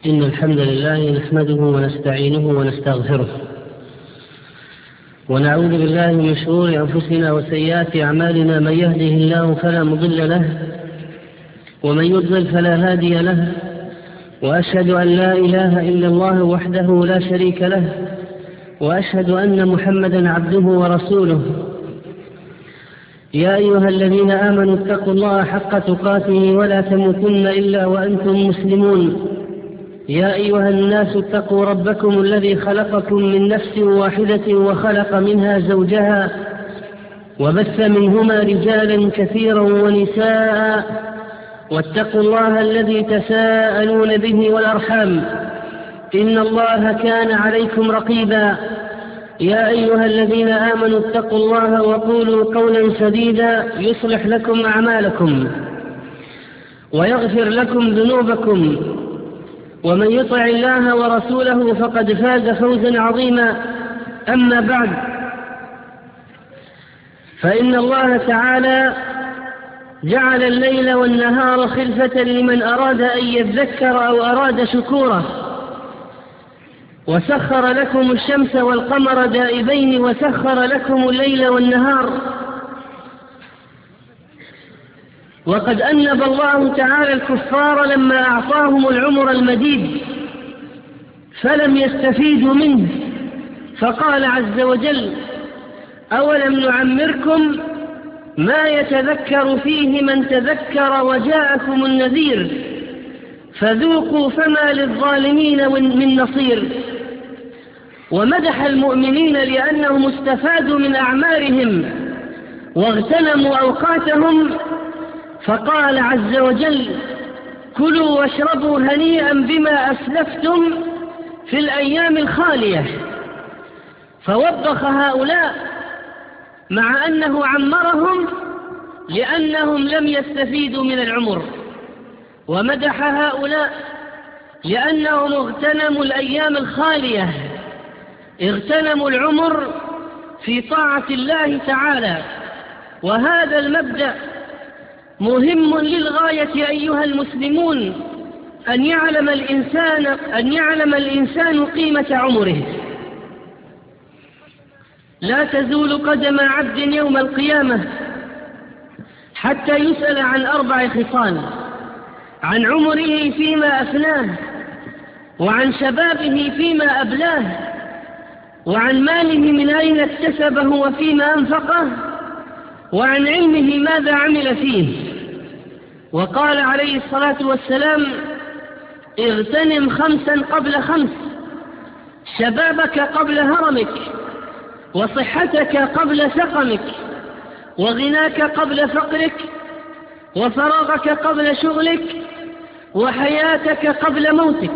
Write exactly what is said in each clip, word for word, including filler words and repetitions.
إن الحمد لله نحمده ونستعينه ونستغفره ونعوذ بالله من شرور أنفسنا وسيئات أعمالنا. من يهده الله فلا مضل له ومن يضلل فلا هادي له، وأشهد أن لا إله إلا الله وحده لا شريك له، وأشهد أن محمدا عبده ورسوله. يا أيها الذين آمنوا اتقوا الله حق تقاته ولا تموتن إلا وأنتم مسلمون. يا أيها الناس اتقوا ربكم الذي خلقكم من نفس واحدة وخلق منها زوجها وبث منهما رجالا كثيرا ونساء، واتقوا الله الذي تساءلون به والأرحام إن الله كان عليكم رقيبا. يا أيها الذين آمنوا اتقوا الله وقولوا قولا سديدا يصلح لكم أعمالكم ويغفر لكم ذنوبكم، ومن يطع الله ورسوله فقد فاز فوزا عظيما. أما بعد، فإن الله تعالى جعل الليل والنهار خلفة لمن أراد أن يذكر أو أراد شكورا، وسخر لكم الشمس والقمر دائبين، وسخر لكم الليل والنهار. وقد أنب الله تعالى الكفار لما أعطاهم العمر المديد فلم يستفيدوا منه، فقال عز وجل: أولم نعمركم ما يتذكر فيه من تذكر وجاءكم النذير فذوقوا فما للظالمين من نصير. ومدح المؤمنين لأنهم استفادوا من أعمارهم واغتنموا أوقاتهم، فقال عز وجل: كلوا واشربوا هنيئا بما أسلفتم في الأيام الخالية. فوبخ هؤلاء مع أنه عمرهم لأنهم لم يستفيدوا من العمر، ومدح هؤلاء لأنهم اغتنموا الأيام الخالية، اغتنموا العمر في طاعة الله تعالى. وهذا المبدأ مهم للغاية أيها المسلمون، أن يعلم الإنسان أن يعلم الإنسان قيمة عمره. لا تزول قدم عبد يوم القيامة حتى يسأل عن أربع خصال: عن عمره فيما أفناه، وعن شبابه فيما أبلاه، وعن ماله من أين اكتسبه وفيما أنفقه، وعن علمه ماذا عمل فيه. وقال عليه الصلاة والسلام: اغتنم خمسا قبل خمس: شبابك قبل هرمك، وصحتك قبل سقمك، وغناك قبل فقرك، وفراغك قبل شغلك، وحياتك قبل موتك.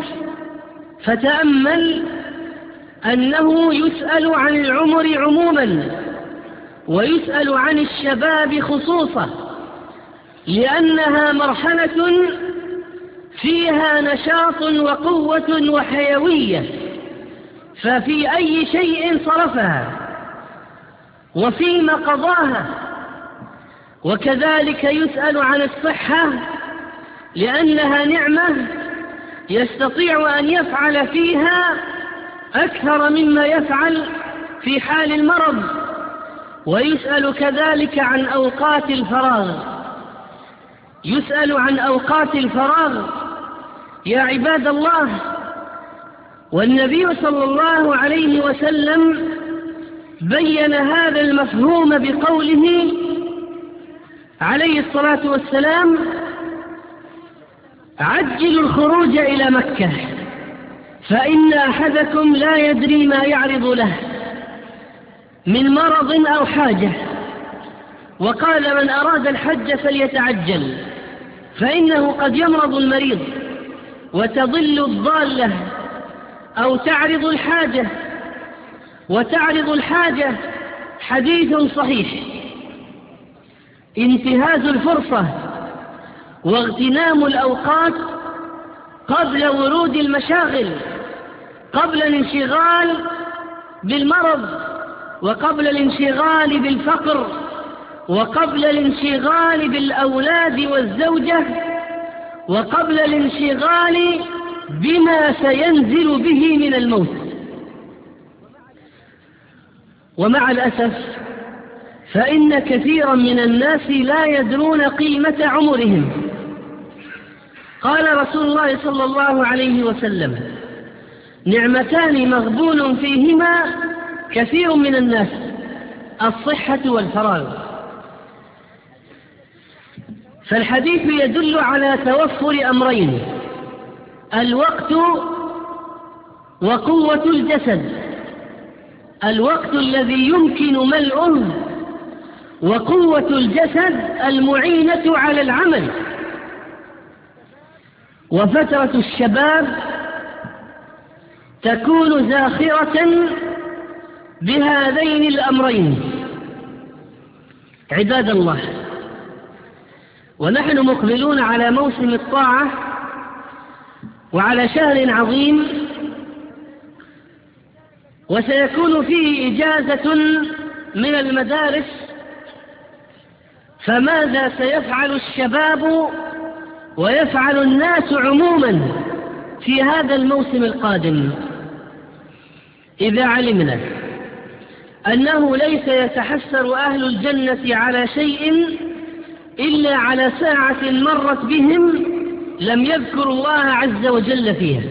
فتأمل أنه يسأل عن العمر عموما، ويسأل عن الشباب خصوصا، لأنها مرحلة فيها نشاط وقوة وحيوية، ففي أي شيء صرفها وفيما قضاها. وكذلك يسأل عن الصحة، لأنها نعمة يستطيع أن يفعل فيها أكثر مما يفعل في حال المرض. ويسأل كذلك عن أوقات الفراغ، يسأل عن أوقات الفراغ يا عباد الله. والنبي صلى الله عليه وسلم بين هذا المفهوم بقوله عليه الصلاة والسلام: عجلوا الخروج إلى مكة فإن أحدكم لا يدري ما يعرض له من مرض أو حاجة. وقال: من أراد الحج فليتعجل فإنه قد يمرض المريض وتضل الضالة أو تعرض الحاجة. وتعرض الحاجة حديث صحيح، انتهاز الفرصة واغتنام الأوقات قبل ورود المشاغل، قبل الانشغال بالمرض، وقبل الانشغال بالفقر، وقبل الانشغال بالأولاد والزوجة، وقبل الانشغال بما سينزل به من الموت. ومع الأسف فإن كثيرا من الناس لا يدرون قيمة عمرهم. قال رسول الله صلى الله عليه وسلم: نعمتان مغبون فيهما كثير من الناس، الصحة والفراغ. فالحديث يدل على توفر أمرين: الوقت وقوة الجسد. الوقت الذي يمكن ملؤه، وقوة الجسد المعينة على العمل. وفترة الشباب تكون زاخرة بهذين الأمرين. عباد الله، ونحن مقبلون على موسم الطاعة وعلى شهر عظيم، وسيكون فيه إجازة من المدارس. فماذا سيفعل الشباب ويفعل الناس عموما في هذا الموسم القادم؟ إذا علمنا أنه ليس يتحسر أهل الجنة على شيء إلا على ساعة مرت بهم لم يذكروا الله عز وجل فيها.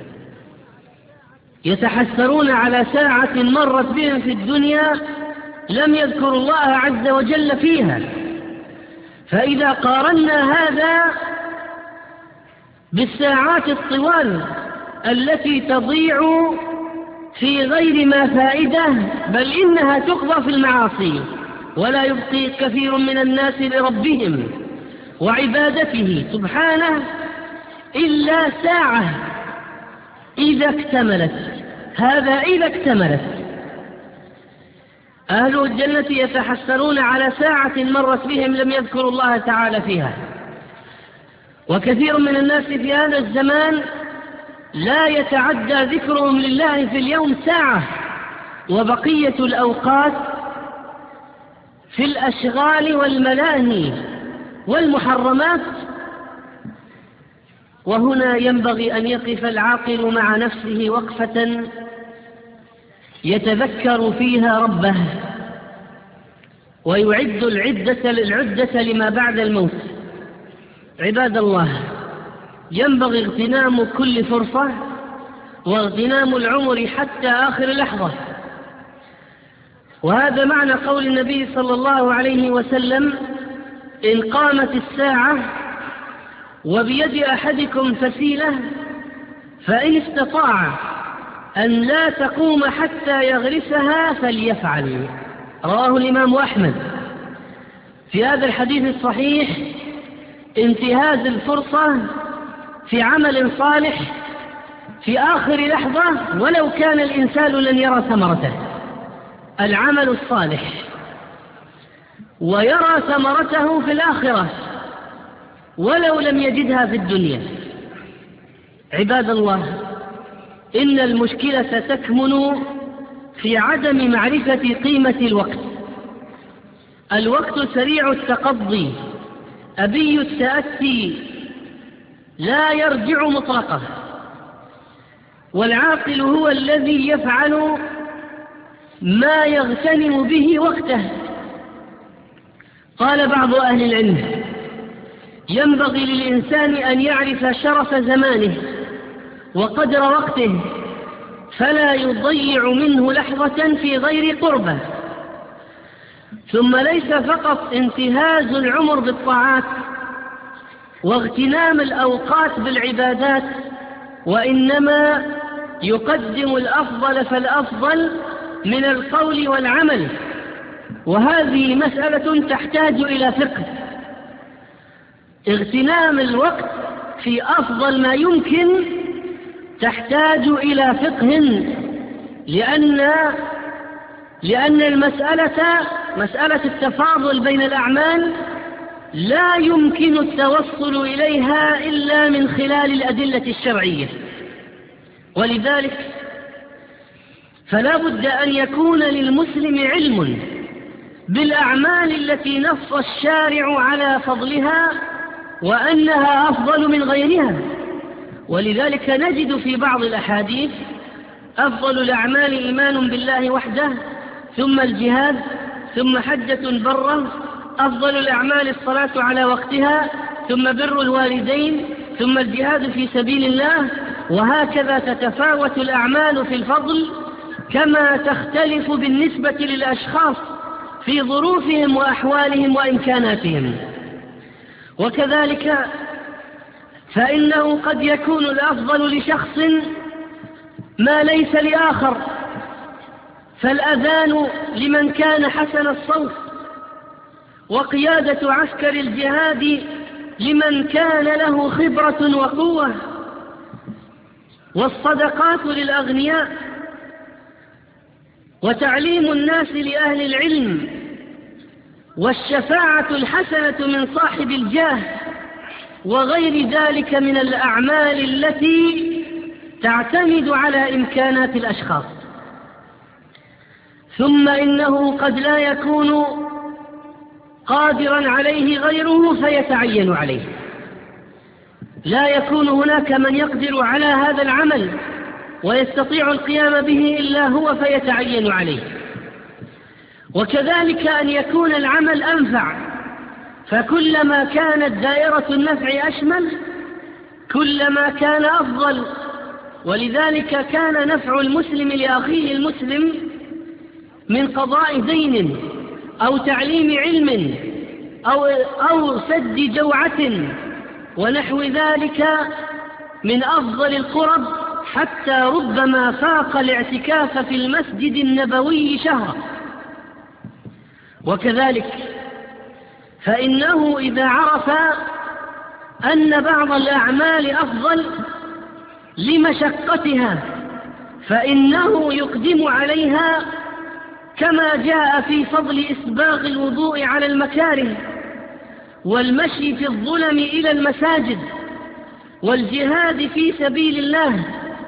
يتحسرون على ساعة مرت بهم في الدنيا لم يذكروا الله عز وجل فيها. فإذا قارنا هذا بالساعات الطوال التي تضيع في غير ما فائدة، بل إنها تقضى في المعاصي، ولا يبقي كثير من الناس لربهم وعبادته سبحانه إلا ساعة إذا اكتملت. هذا إذا اكتملت. أهل الجنة يتحسرون على ساعة مرت بهم لم يذكروا الله تعالى فيها. وكثير من الناس في هذا الزمان لا يتعدى ذكرهم لله في اليوم ساعة، وبقية الأوقات في الأشغال والملاهي والمحرمات. وهنا ينبغي أن يقف العاقل مع نفسه وقفة يتذكر فيها ربه، ويعد العدة للعدة لما بعد الموت. عباد الله، ينبغي اغتنام كل فرصة واغتنام العمر حتى آخر لحظة. وهذا معنى قول النبي صلى الله عليه وسلم: إن قامت الساعة وبيد أحدكم فسيلة فإن استطاع أن لا تقوم حتى يغرسها فليفعل. رواه الإمام أحمد. في هذا الحديث الصحيح انتهاز الفرصة في عمل صالح في آخر لحظة ولو كان الإنسان لن يرى ثمرته. العمل الصالح ويرى ثمرته في الآخرة ولو لم يجدها في الدنيا. عباد الله، إن المشكلة تكمن في عدم معرفة قيمة الوقت. الوقت سريع التقضي أبي التأتي لا يرجع مطلقا، والعاقل هو الذي يفعل ما يغتنم به وقته. قال بعض أهل العلم: ينبغي للإنسان أن يعرف شرف زمانه وقدر وقته، فلا يضيع منه لحظة في غير قربه. ثم ليس فقط انتهاز العمر بالطاعات واغتنام الأوقات بالعبادات، وإنما يقدم الأفضل فالأفضل من القول والعمل. وهذه مسألة تحتاج إلى فقه. اغتنام الوقت في أفضل ما يمكن تحتاج إلى فقه، لأن لأن المسألة مسألة التفاضل بين الأعمال لا يمكن التوصل إليها إلا من خلال الأدلة الشرعية. ولذلك فلا بد أن يكون للمسلم علم بالأعمال التي نص الشارع على فضلها وأنها أفضل من غيرها، ولذلك نجد في بعض الأحاديث أفضل الأعمال إيمان بالله وحده، ثم الجهاد، ثم حجة برة، أفضل الأعمال الصلاة على وقتها، ثم بر الوالدين، ثم الجهاد في سبيل الله، وهكذا تتفاوت الأعمال في الفضل كما تختلف بالنسبة للأشخاص في ظروفهم وأحوالهم وإمكاناتهم. وكذلك فإنه قد يكون الأفضل لشخص ما ليس لآخر، فالأذان لمن كان حسن الصوت، وقيادة عسكر الجهاد لمن كان له خبرة وقوة، والصدقات للأغنياء، وتعليم الناس لأهل العلم، والشفاعة الحسنة من صاحب الجاه، وغير ذلك من الأعمال التي تعتمد على إمكانات الأشخاص. ثم إنه قد لا يكون قادرا عليه غيره فيتعين عليه، لا يكون هناك من يقدر على هذا العمل ويستطيع القيام به إلا هو فيتعين عليه. وكذلك أن يكون العمل أنفع، فكلما كانت دائرة النفع أشمل كلما كان أفضل. ولذلك كان نفع المسلم لأخيه المسلم من قضاء دين أو تعليم علم أو, أو سد جوعة ونحو ذلك من أفضل القرب، حتى ربما فاق الاعتكاف في المسجد النبوي شهرا. وكذلك فإنه إذا عرف أن بعض الأعمال أفضل لمشقتها فإنه يقدم عليها، كما جاء في فضل إسباغ الوضوء على المكاره، والمشي في الظلم إلى المساجد، والجهاد في سبيل الله.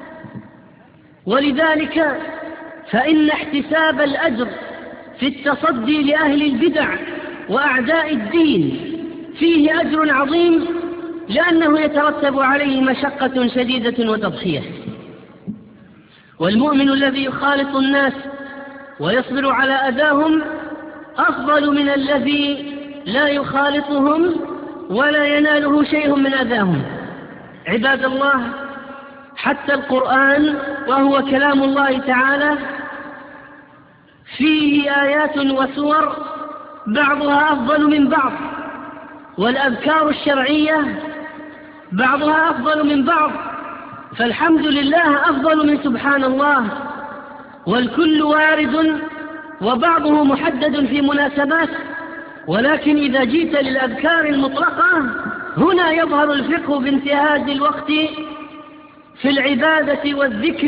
ولذلك فإن احتساب الأجر في التصدي لأهل البدع وأعداء الدين فيه أجر عظيم، لأنه يترتب عليه مشقة شديدة وتضحية. والمؤمن الذي يخالط الناس ويصبر على أذاهم أفضل من الذي لا يخالطهم ولا يناله شيء من أذاهم. عباد الله، حتى القرآن وهو كلام الله تعالى فيه آيات وسور بعضها أفضل من بعض، والأذكار الشرعية بعضها أفضل من بعض، فالحمد لله أفضل من سبحان الله، والكل وارد وبعضه محدد في مناسبات. ولكن إذا جئت للأذكار المطلقة هنا يظهر الفقه بانتهاز الوقت في العبادة والذكر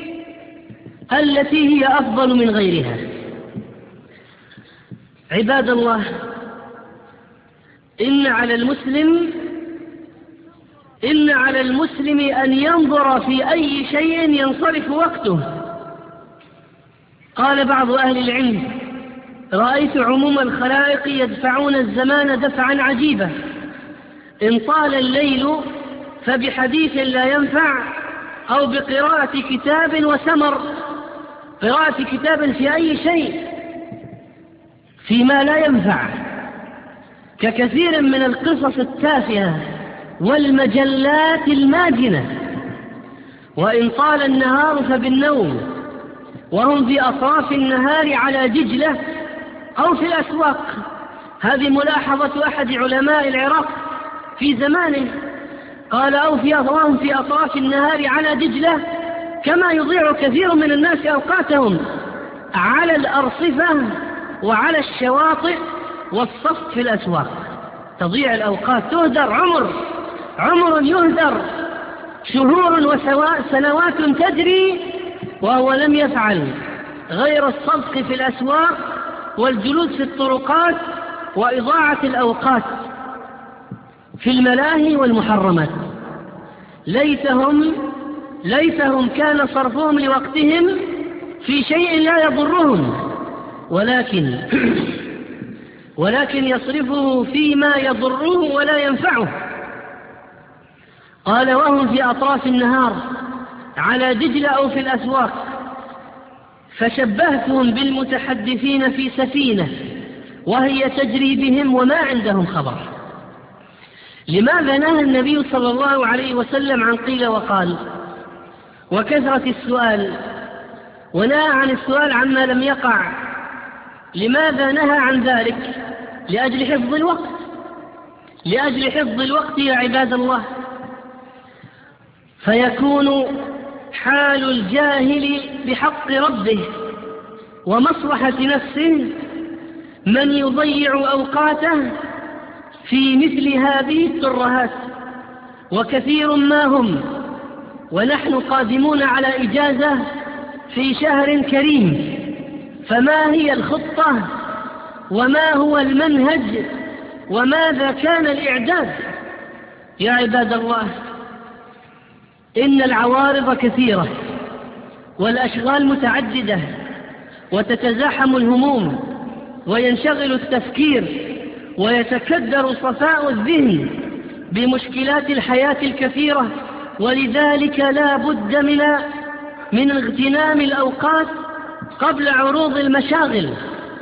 التي هي أفضل من غيرها. عباد الله، إن على المسلم إن على المسلم أن ينظر في أي شيء ينصرف وقته. قال بعض أهل العلم: رأيت عموم الخلائق يدفعون الزمان دفعا عجيبا، إن طال الليل فبحديث لا ينفع، أو بقراءة كتاب وسمر. قراءة كتاب في أي شيء فيما لا ينفع، ككثير من القصص التافهة والمجلات الماجنة. وإن طال النهار فبالنوم، وهم في أطراف النهار على دجلة أو في الأسواق. هذه ملاحظة أحد علماء العراق في زمانه، قال: أو في أطراف في أطراف النهار على دجلة، كما يضيع كثير من الناس أوقاتهم على الأرصفة وعلى الشواطئ والصف في الأسواق. تضيع الأوقات، تهدر عمر عمر يهدر، شهور وسنوات تجري وهو لم يفعل غير الصدق في الأسواق والجلوس في الطرقات وإضاعة الأوقات في الملاهي والمحرمات. ليتهم ليتهم كان صرفهم لوقتهم في شيء لا يضرهم، ولكن ولكن يصرفه فيما يضره ولا ينفعه. قال وهم في أطراف النهار على دجلة أو في الأسواق، فشبهتهم بالمتحدثين في سفينة وهي تجري بهم وما عندهم خبر. لماذا نهى النبي صلى الله عليه وسلم عن قيل وقال وكثرة السؤال، ونهى عن السؤال عما لم يقع؟ لماذا نهى عن ذلك؟ لأجل حفظ الوقت، لأجل حفظ الوقت يا عباد الله. فيكون حال الجاهل بحق ربه ومصلحة نفسه من يضيع أوقاته في مثل هذه الترهات، وكثير ما هم، ونحن قادمون على إجازة في شهر كريم، فما هي الخطة وما هو المنهج وماذا كان الإعداد؟ يا عباد الله، إن العوارض كثيرة والأشغال متعددة، وتتزاحم الهموم وينشغل التفكير ويتكدر صفاء الذهن بمشكلات الحياة الكثيرة، ولذلك لا بد من من اغتنام الأوقات قبل عروض المشاغل.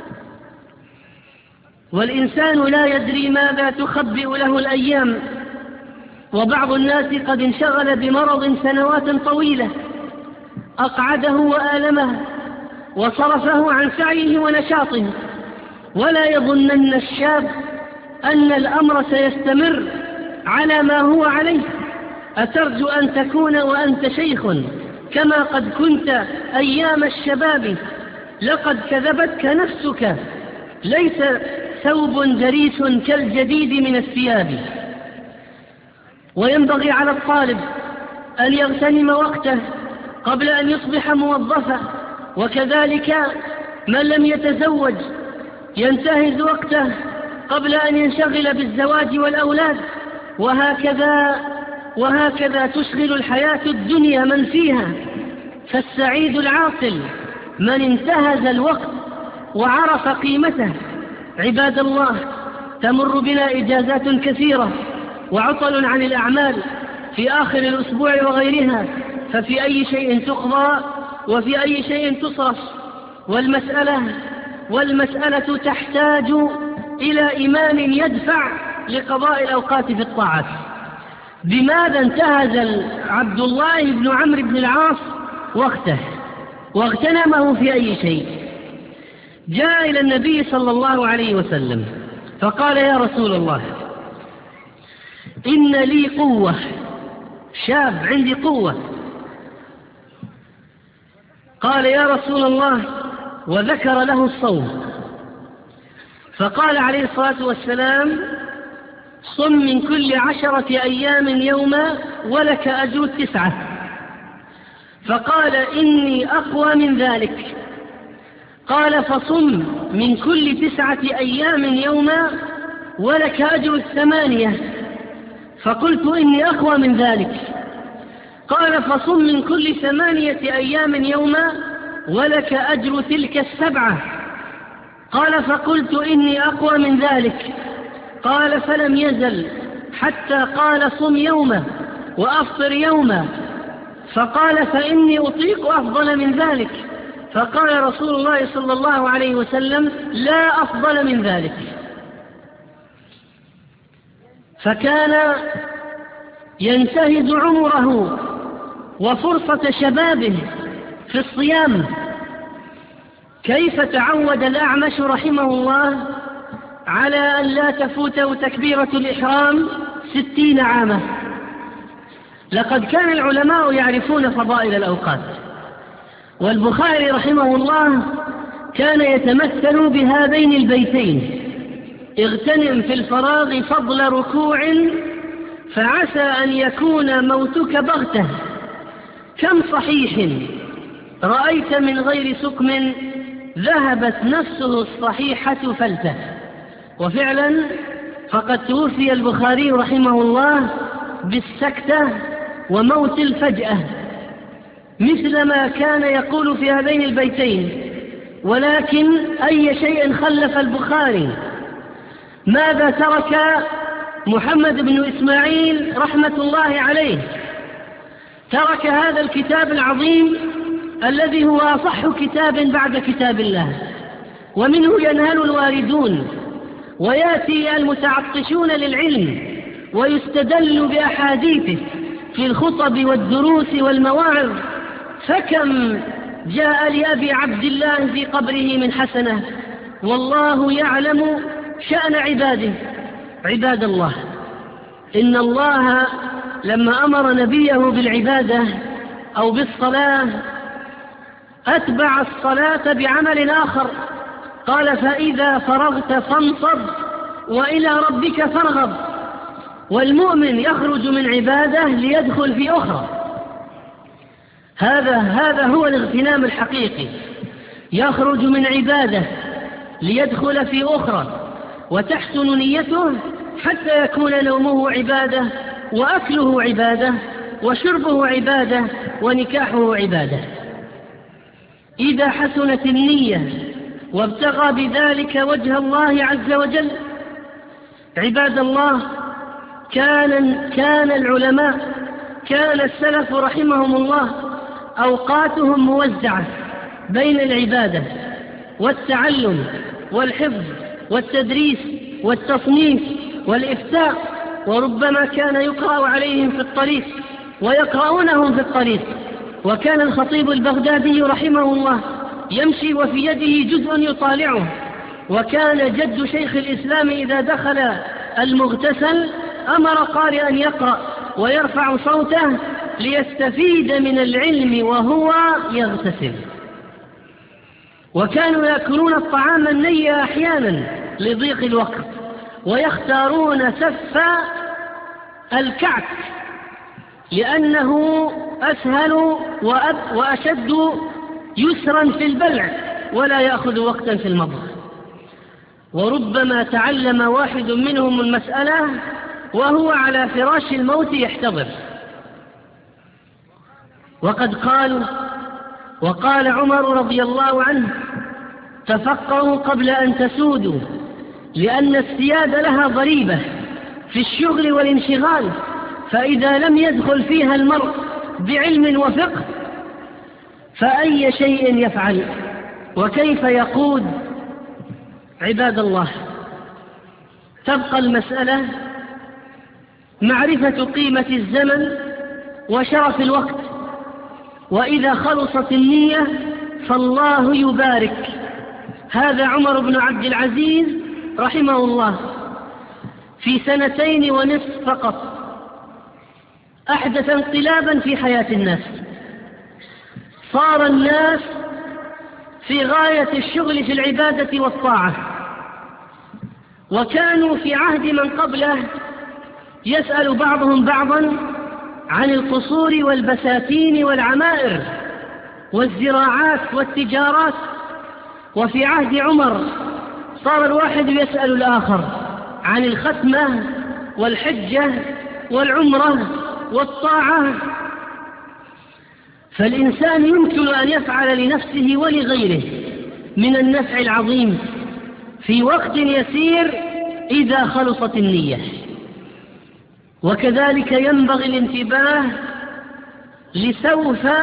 والإنسان لا يدري ماذا تخبئ له الأيام، وبعض الناس قد انشغل بمرض سنوات طويلة أقعده وآلمه وصرفه عن سعيه ونشاطه، ولا يظنن الشاب أن الأمر سيستمر على ما هو عليه. أترجو أن تكون وأنت شيخ كما قد كنت أيام الشباب؟ لقد كذبتك نفسك، ليس ثوب دريس كالجديد من الثياب. وينبغي على الطالب أن يغتنم وقته قبل أن يصبح موظفا، وكذلك من لم يتزوج ينتهز وقته قبل أن ينشغل بالزواج والأولاد، وهكذا وهكذا تشغل الحياة الدنيا من فيها. فالسعيد العاقل من انتهز الوقت وعرف قيمته. عباد الله، تمر بنا إجازات كثيرة وعطل عن الأعمال في آخر الأسبوع وغيرها، ففي أي شيء تقضى وفي أي شيء تصرف. والمسألة والمسألة تحتاج إلى إمام يدفع لقضاء الأوقات في الطاعات. بماذا انتهز عبد الله بن عمرو بن العاص وقته واغتنمه في أي شيء؟ جاء إلى النبي صلى الله عليه وسلم فقال يا رسول الله، إن لي قوة، شاب عندي قوة. قال يا رسول الله، وذكر له الصوم، فقال عليه الصلاة والسلام صم من كل عشرة أيام يوما ولك أجر التسعة. فقال إني أقوى من ذلك. قال فصم من كل تسعة أيام يوما ولك أجر الثمانية. فقلت إني أقوى من ذلك. قال فصم من كل ثمانية أيام يوما ولك أجر تلك السبعة. قال فقلت إني أقوى من ذلك. قال فلم يزل حتى قال صم يوما وأفطر يوما. فقال فإني أطيق أفضل من ذلك. فقال رسول الله صلى الله عليه وسلم لا أفضل من ذلك. فكان ينتهز عمره وفرصة شبابه في الصيام. كيف تعود الأعمش رحمه الله على أن لا تفوته تكبيرة الإحرام ستين عاما؟ لقد كان العلماء يعرفون فضائل الأوقات، والبخاري رحمه الله كان يتمثل بهذين البيتين: اغتنم في الفراغ فضل ركوع فعسى أن يكون موتك بغتة. كم صحيح رأيت من غير سقم ذهبت نفسه الصحيحة فلته. وفعلا فقد توفي البخاري رحمه الله بالسكتة وموت الفجأة، مثل ما كان يقول في هذين البيتين. ولكن أي شيء خلف البخاري؟ ماذا ترك محمد بن إسماعيل رحمة الله عليه ترك هذا الكتاب العظيم الذي هو أصح كتاب بعد كتاب الله، ومنه ينهل الواردون ويأتي المتعطشون للعلم ويستدل بأحاديثه في الخطب والدروس والمواعظ، فكم جاء لأبي عبد الله في قبره من حسنة، والله يعلم شأن عباده. عباد الله، إن الله لما أمر نبيه بالعبادة أو بالصلاة أتبع الصلاة بعمل آخر، قال: فإذا فرغت فانصب وإلى ربك فارغب. والمؤمن يخرج من عبادة ليدخل في أخرى، هذا هذا هو الاغتنام الحقيقي، يخرج من عبادة ليدخل في أخرى، وتحسن نيته حتى يكون نومه عبادة، وأكله عبادة، وشربه عبادة، ونكاحه عبادة. إذا حسنت النية وابتغى بذلك وجه الله عز وجل. عباد الله، كان, كان العلماء كان السلف رحمهم الله أوقاتهم موزعة بين العبادة والتعلم والحفظ والتدريس والتصنيف والإفتاء، وربما كان يقرأ عليهم في الطريق ويقرؤونهم في الطريق. وكان الخطيب البغدادي رحمه الله يمشي وفي يده جزء يطالعه، وكان جد شيخ الإسلام إذا دخل المغتسل أمر قارئا يقرأ ويرفع صوته ليستفيد من العلم وهو يغتسل. وكانوا يأكلون الطعام الني أحيانا لضيق الوقت، ويختارون سف الكعك لأنه أسهل وأشد يسرا في البلع ولا يأخذ وقتا في المضغ. وربما تعلم واحد منهم المسألة وهو على فراش الموت يحتضر. وقد قالوا وقال عمر رضي الله عنه: تفقهوا قبل أن تسودوا، لأن السياد لها ضريبة في الشغل والانشغال، فإذا لم يدخل فيها المرء بعلم وفقه فأي شيء يفعل وكيف يقود؟ عباد الله، تبقى المسألة معرفة قيمة الزمن وشرف الوقت، وإذا خلصت النية فالله يبارك. هذا عمر بن عبد العزيز رحمه الله في سنتين ونصف فقط أحدث انقلابا في حياة الناس، صار الناس في غاية الشغل في العبادة والطاعة، وكانوا في عهد من قبله يسأل بعضهم بعضا عن القصور والبساتين والعمائر والزراعات والتجارات. وفي عهد عمر صار الواحد يسأل الآخر عن الختمة والحجة والعمرة والطاعة. فالإنسان يمكن أن يفعل لنفسه ولغيره من النفع العظيم في وقت يسير إذا خلصت النية. وكذلك ينبغي الانتباه لسوف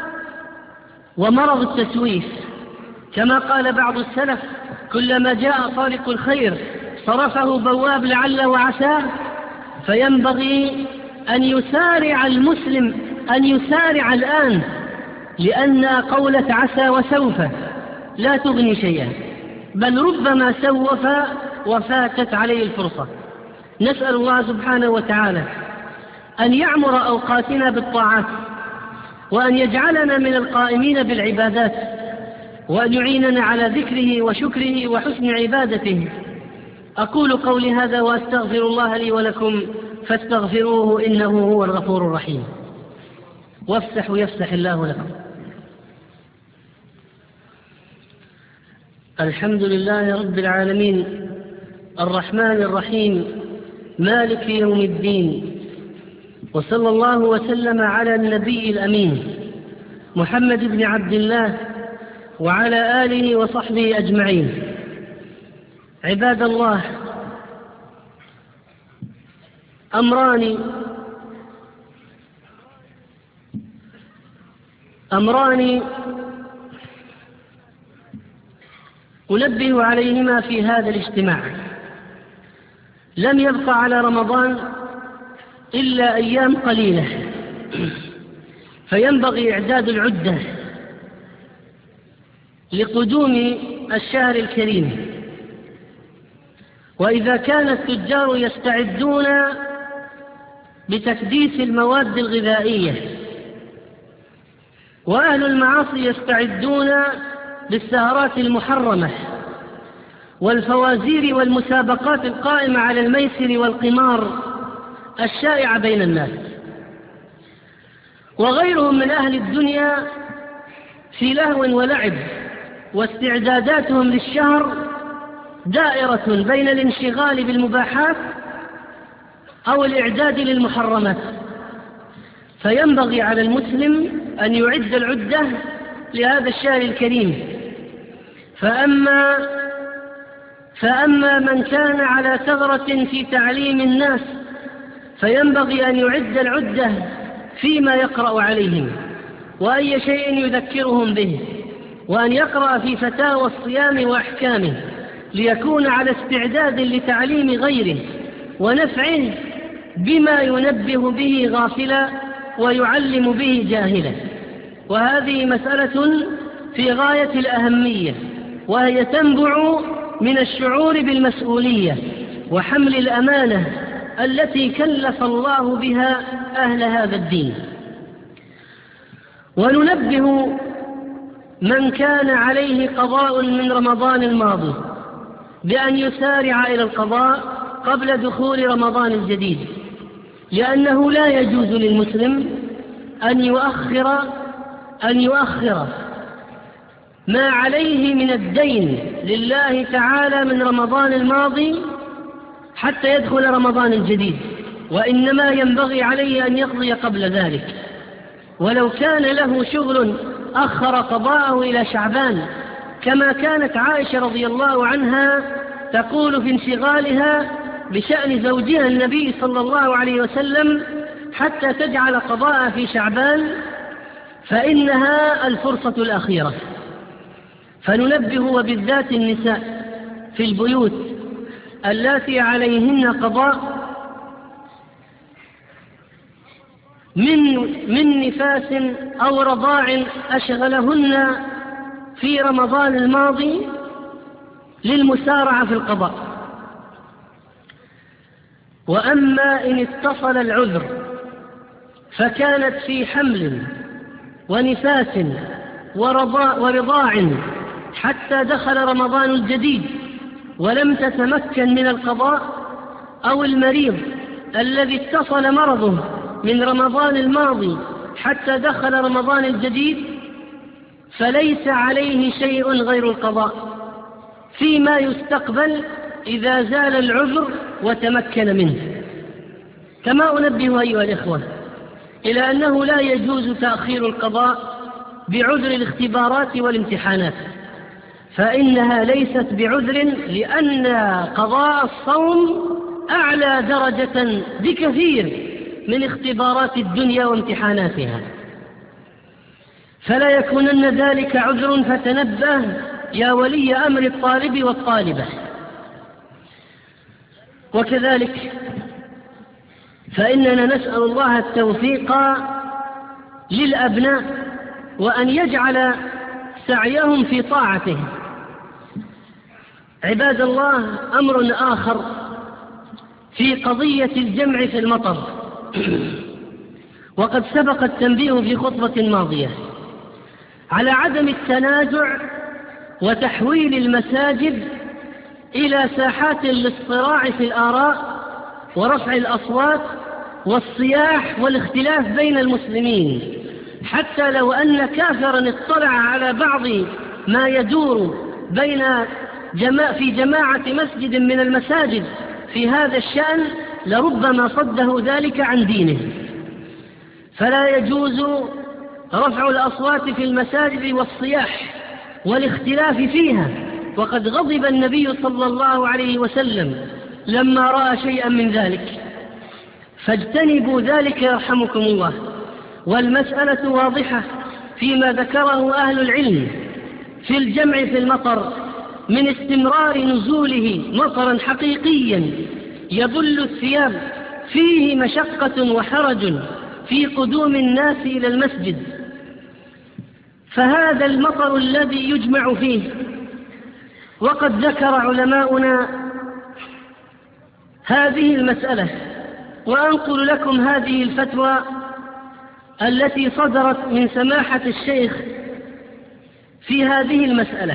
ومرض التسويف، كما قال بعض السلف: كلما جاء طارق الخير صرفه بواب لعل وعسى. فينبغي أن يسارع المسلم أن يسارع الآن، لأن قولة عسى وسوف لا تغني شيئا، بل ربما سوف وفاتت عليه الفرصة. نسأل الله سبحانه وتعالى أن يعمر أوقاتنا بالطاعات، وأن يجعلنا من القائمين بالعبادات، وأن يعيننا على ذكره وشكره وحسن عبادته. أقول قولي هذا وأستغفر الله لي ولكم فاستغفروه إنه هو الغفور الرحيم. وافتحوا يفتح الله لكم. الحمد لله رب العالمين، الرحمن الرحيم، مالك يوم الدين، وصلى الله وسلم على النبي الأمين محمد بن عبد الله وعلى آله وصحبه أجمعين. عباد الله، أمران أمران أنبه عليهما في هذا الاجتماع. لم يبقى على رمضان إلا أيام قليلة، فينبغي إعداد العدة لقدوم الشهر الكريم. وإذا كان التجار يستعدون بتكديس المواد الغذائية، وأهل المعاصي يستعدون بالسهرات المحرمة والفوازير والمسابقات القائمة على الميسر والقمار الشائعة بين الناس، وغيرهم من أهل الدنيا في لهو ولعب، واستعداداتهم للشهر دائرة بين الانشغال بالمباحات أو الإعداد للمحرمات. فينبغي على المسلم أن يعد العدة لهذا الشهر الكريم. فأما, فأما من كان على ثغرة في تعليم الناس فينبغي أن يعد العدة فيما يقرأ عليهم وأي شيء يذكرهم به، وأن يقرأ في فتاوى الصيام وأحكامه ليكون على استعداد لتعليم غيره ونفعه بما ينبه به غافلا ويعلم به جاهلا. وهذه مسألة في غاية الأهمية، وهي تنبع من الشعور بالمسؤولية وحمل الأمانة التي كلف الله بها أهل هذا الدين. وننبه من كان عليه قضاء من رمضان الماضي بأن يسارع إلى القضاء قبل دخول رمضان الجديد، لأنه لا يجوز للمسلم أن يؤخر أن يؤخر ما عليه من الدين لله تعالى من رمضان الماضي حتى يدخل رمضان الجديد، وإنما ينبغي عليه أن يقضي قبل ذلك. ولو كان له شغل أخر قضاءه إلى شعبان، كما كانت عائشة رضي الله عنها تقول في انشغالها بشأن زوجها النبي صلى الله عليه وسلم حتى تجعل قضاءها في شعبان، فإنها الفرصة الأخيرة. فننبه وبالذات النساء في البيوت اللاتي عليهن قضاء من من نفاس أو رضاع أشغلهن في رمضان الماضي للمسارعة في القضاء. وأما إن اتصل العذر فكانت في حمل ونفاس ورضاع حتى دخل رمضان الجديد ولم تتمكن من القضاء، أو المريض الذي اتصل مرضه من رمضان الماضي حتى دخل رمضان الجديد، فليس عليه شيء غير القضاء فيما يستقبل إذا زال العذر وتمكن منه. كما أنبه أيها الإخوة إلى أنه لا يجوز تأخير القضاء بعذر الاختبارات والامتحانات، فإنها ليست بعذر، لأن قضاء الصوم أعلى درجة بكثير من اختبارات الدنيا وامتحاناتها، فلا يكونن ذلك عذر. فتنبه يا ولي أمر الطالب والطالبة. وكذلك فإننا نسأل الله التوفيق للأبناء وأن يجعل سعيهم في طاعته. عباد الله، أمر آخر في قضية الجمع في المطر، وقد سبق التنبيه في خطبة ماضية على عدم التنازع وتحويل المساجد إلى ساحات للصراع في الآراء ورفع الأصوات والصياح والاختلاف بين المسلمين، حتى لو أن كافرا اطلع على بعض ما يدور بين جماعة في جماعة مسجد من المساجد في هذا الشأن لربما صده ذلك عن دينه. فلا يجوز رفع الأصوات في المساجد والصياح والاختلاف فيها، وقد غضب النبي صلى الله عليه وسلم لما رأى شيئا من ذلك. فاجتنبوا ذلك يرحمكم الله. والمسألة واضحة فيما ذكره أهل العلم في الجمع في المطر من استمرار نزوله مطرا حقيقيا يبل الثياب، فيه مشقة وحرج في قدوم الناس إلى المسجد، فهذا المطر الذي يجمع فيه. وقد ذكر علماؤنا هذه المسألة، وأنقل لكم هذه الفتوى التي صدرت من سماحة الشيخ في هذه المسألة: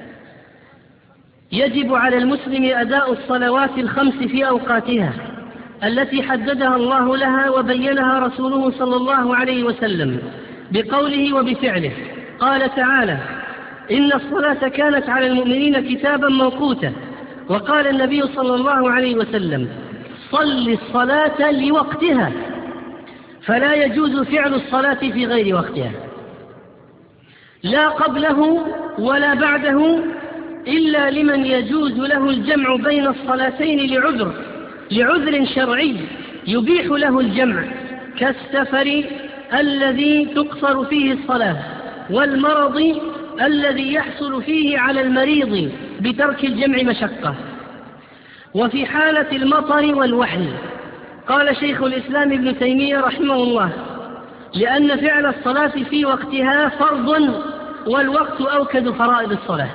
يجب على المسلم أداء الصلوات الخمس في أوقاتها التي حددها الله لها وبينها رسوله صلى الله عليه وسلم بقوله وبفعله. قال تعالى: إن الصلاة كانت على المؤمنين كتابا موقوتا. وقال النبي صلى الله عليه وسلم: صل الصلاة لوقتها، فلا يجوز فعل الصلاة في غير وقتها، لا قبله ولا بعده، إلا لمن يجوز له الجمع بين الصلاتين لعذر لعذر شرعي يبيح له الجمع، كالسفر الذي تقصر فيه الصلاة، والمرض الذي يحصل فيه على المريض بترك الجمع مشقة. وفي حالة المطر والوحل قال شيخ الإسلام ابن تيمية رحمه الله: لأن فعل الصلاة في وقتها فرض، والوقت أوكد فرائض الصلاة،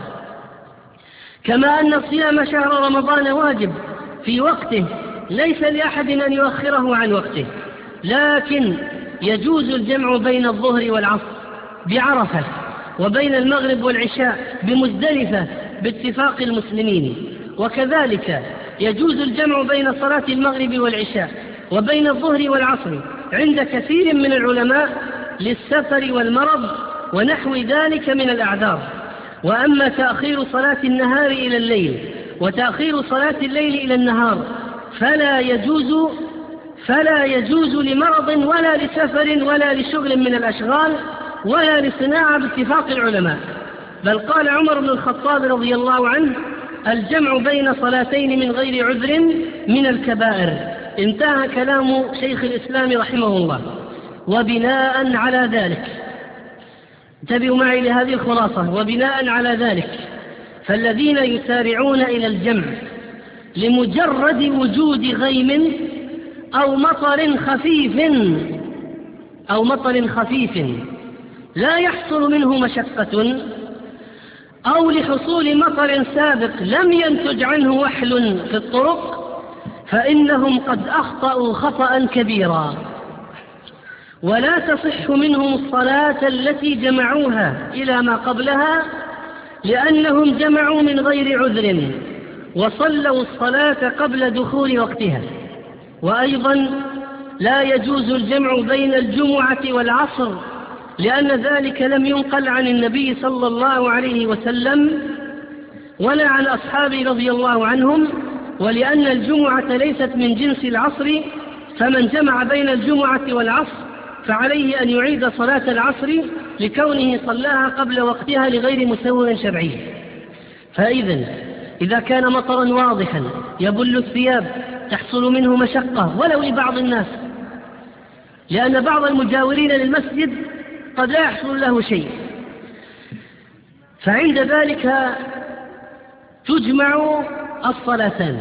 كما أن صيام شهر رمضان واجب في وقته، ليس لأحد أن يؤخره عن وقته، لكن يجوز الجمع بين الظهر والعصر بعرفة، وبين المغرب والعشاء بمزدلفة باتفاق المسلمين. وكذلك يجوز الجمع بين صلاة المغرب والعشاء وبين الظهر والعصر عند كثير من العلماء للسفر والمرض ونحو ذلك من الأعذار. وأما تأخير صلاة النهار إلى الليل وتأخير صلاة الليل إلى النهار فلا يجوز فلا يجوز لمرض ولا لسفر ولا لشغل من الأشغال ولا لصناعة باتفاق العلماء. بل قال عمر بن الخطاب رضي الله عنه: الجمع بين صلاتين من غير عذر من الكبائر. انتهى كلام شيخ الإسلام رحمه الله. وبناء على ذلك، انتبهوا معي لهذه الخلاصة، وبناء على ذلك فالذين يسارعون إلى الجمع لمجرد وجود غيم أو مطر خفيف أو مطر خفيف لا يحصل منه مشقة، أو لحصول مطر سابق لم ينتج عنه وحل في الطرق، فإنهم قد أخطأوا خطأ كبيرا، ولا تصح منهم الصلاة التي جمعوها إلى ما قبلها، لأنهم جمعوا من غير عذر وصلوا الصلاة قبل دخول وقتها. وأيضا لا يجوز الجمع بين الجمعة والعصر، لأن ذلك لم ينقل عن النبي صلى الله عليه وسلم ولا عن أصحابه رضي الله عنهم، ولأن الجمعة ليست من جنس العصر، فمن جمع بين الجمعة والعصر فعليه أن يعيد صلاة العصر لكونه صلاها قبل وقتها لغير مسوغ شرعي. فإذا إذا كان مطرا واضحا يبل الثياب تحصل منه مشقة ولو لبعض الناس، لأن بعض المجاورين للمسجد قد لا يحصل له شيء، فعند ذلك تجمع الصلاتان.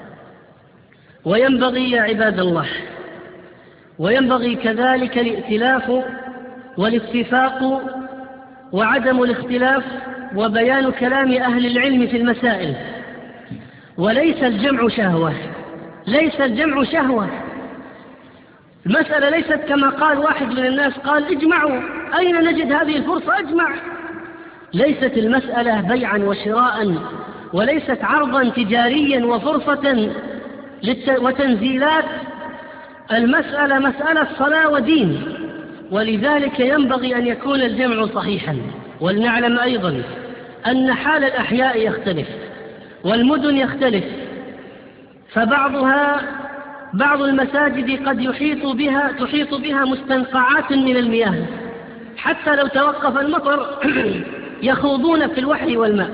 وينبغي يا عباد الله، وينبغي كذلك الائتلاف والاتفاق وعدم الاختلاف وبيان كلام أهل العلم في المسائل. وليس الجمع شهوة، ليس الجمع شهوة. المسألة ليست كما قال واحد من الناس قال: اجمعوا، أين نجد هذه الفرصة؟ اجمع. ليست المسألة بيعا وشراء، وليست عرضا تجاريا وفرصة وتنزيلات. المسألة مسألة صلاة ودين، ولذلك ينبغي أن يكون الجمع صحيحا. ولنعلم أيضا أن حال الأحياء يختلف والمدن يختلف، فبعضها بعض المساجد قد يحيط بها تحيط بها مستنقعات من المياه، حتى لو توقف المطر يخوضون في الوحل والماء،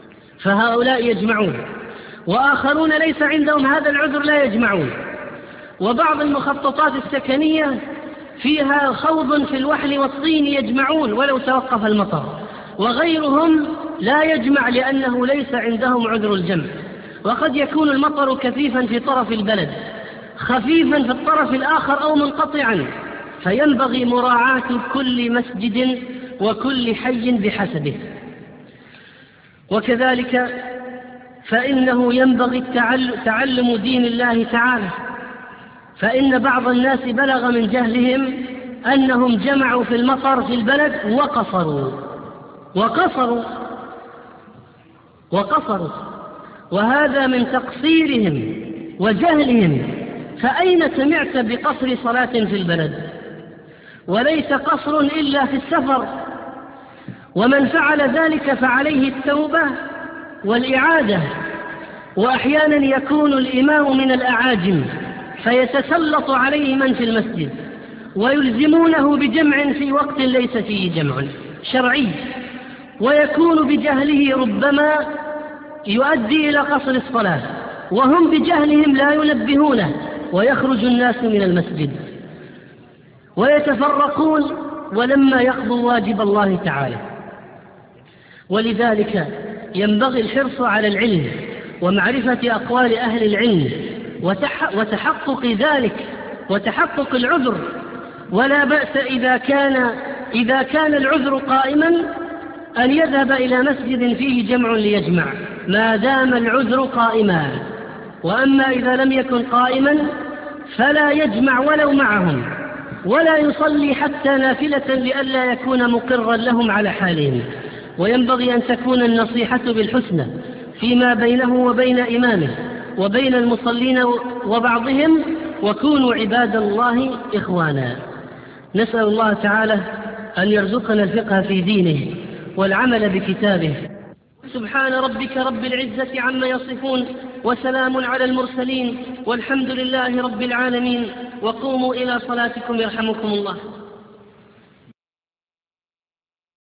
فهؤلاء يجمعون. وآخرون ليس عندهم هذا العذر لا يجمعون. وبعض المخططات السكنية فيها خوض في الوحل والطين يجمعون ولو توقف المطر، وغيرهم لا يجمع لأنه ليس عندهم عذر الجمع. وقد يكون المطر كثيفا في طرف البلد، خفيفا في الطرف الآخر أو منقطعا، فينبغي مراعاة كل مسجد وكل حي بحسبه. وكذلك فإنه ينبغي تعلم دين الله تعالى، فإن بعض الناس بلغ من جهلهم أنهم جمعوا في المطر في البلد وقصروا وقصروا وقصروا وهذا من تقصيرهم وجهلهم. فأين سمعت بقصر صلاة في البلد؟ وليس قصر إلا في السفر، ومن فعل ذلك فعليه التوبة والإعادة. وأحيانا يكون الإمام من الأعاجم فيتسلط عليه من في المسجد ويلزمونه بجمع في وقت ليس فيه جمع شرعي، ويكون بجهله ربما يؤدي إلى قصر الصلاة، وهم بجهلهم لا ينبهونه، ويخرج الناس من المسجد ويتفرقون ولما يقضوا واجب الله تعالى. ولذلك ينبغي الحرص على العلم ومعرفة أقوال أهل العلم وتحقق ذلك وتحقق العذر. ولا بأس إذا كان, إذا كان العذر قائما أن يذهب إلى مسجد فيه جمع ليجمع ما دام العذر قائما. وأما إذا لم يكن قائما فلا يجمع ولو معهم، ولا يصلي حتى نافلة لئلا يكون مقرا لهم على حالهم. وينبغي أن تكون النصيحة بالحسنى فيما بينه وبين إمامه وبين المصلين وبعضهم، وكونوا عباد الله إخوانا. نسأل الله تعالى أن يرزقنا الفقه في دينه والعمل بكتابه. سبحان ربك رب العزة عما يصفون، وسلام على المرسلين، والحمد لله رب العالمين. وقوموا إلى صلاتكم يرحمكم الله.